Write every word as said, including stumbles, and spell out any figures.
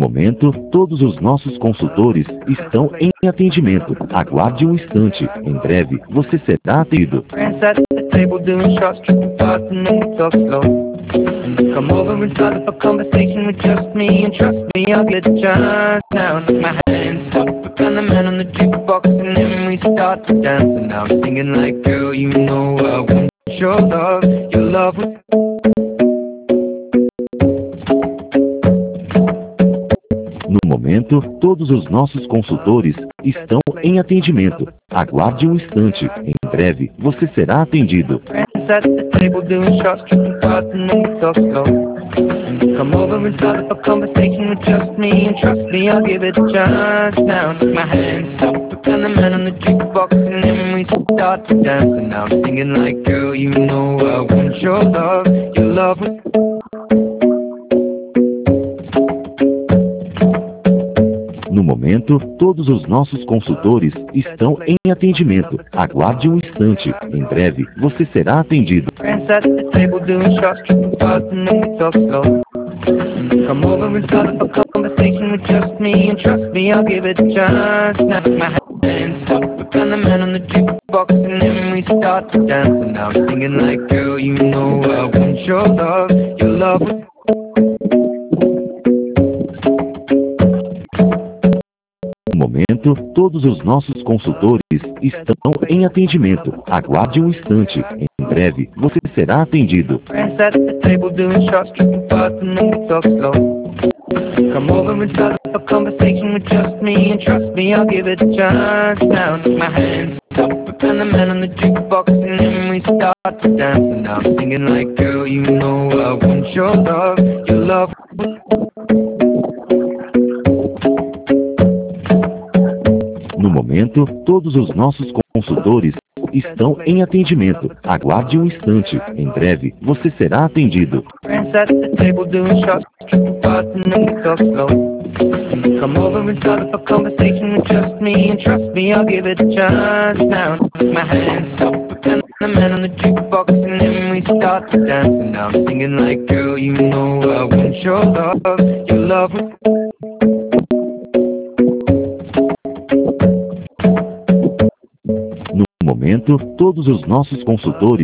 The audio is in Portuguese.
momento, todos os nossos consultores estão em atendimento. Aguarde um instante. Em breve, você será atendido. Come over and start up a conversation with just me, and trust me, I'll get a chance. Now I knock my hands up, and the man on the jukebox, and then we start to dance. And now I'm singing like, girl, you know I want your love, your love was... No momento, todos os nossos consultores estão em atendimento. Aguarde um instante. Em breve, você será atendido. At the table doing shots, tripping fast, and then we talk slow. Come over and start up a conversation with just me, and trust me, I'll give it a chance. Now take my hands up, and the man on the jukebox, and then we start to dance. And now I'm singing like, girl, you know I want your love, your love was... No momento, todos os nossos consultores estão em atendimento. Aguarde um instante. Em breve, você será atendido. Come over and start up a conversation with just me, and trust me, I'll give it a chance. Now my hands up, and the man on the jukebox, and then we start to dance. And now I'm singing like, girl, you know I want your love, your love was... No momento, todos os nossos consultores estão em atendimento. Aguarde um instante. Em breve, você será atendido. Come over and start up a conversation with just me, and trust me, I'll give it a chance. Now take my hands up, and the man on the jukebox, and then we start to dance. And now I'm singing like, girl, you know I want your love, your love. No momento, todos os nossos consultores estão em atendimento. Aguarde um instante. Em breve, você será atendido. Come over and start up a conversation with just me, and trust me, I'll give it a chance. Now my hands up, and the man on the jukebox, and then we start to dance. And now I'm singing like, girl, you know I want your love, your love was... No momento, todos os nossos consultores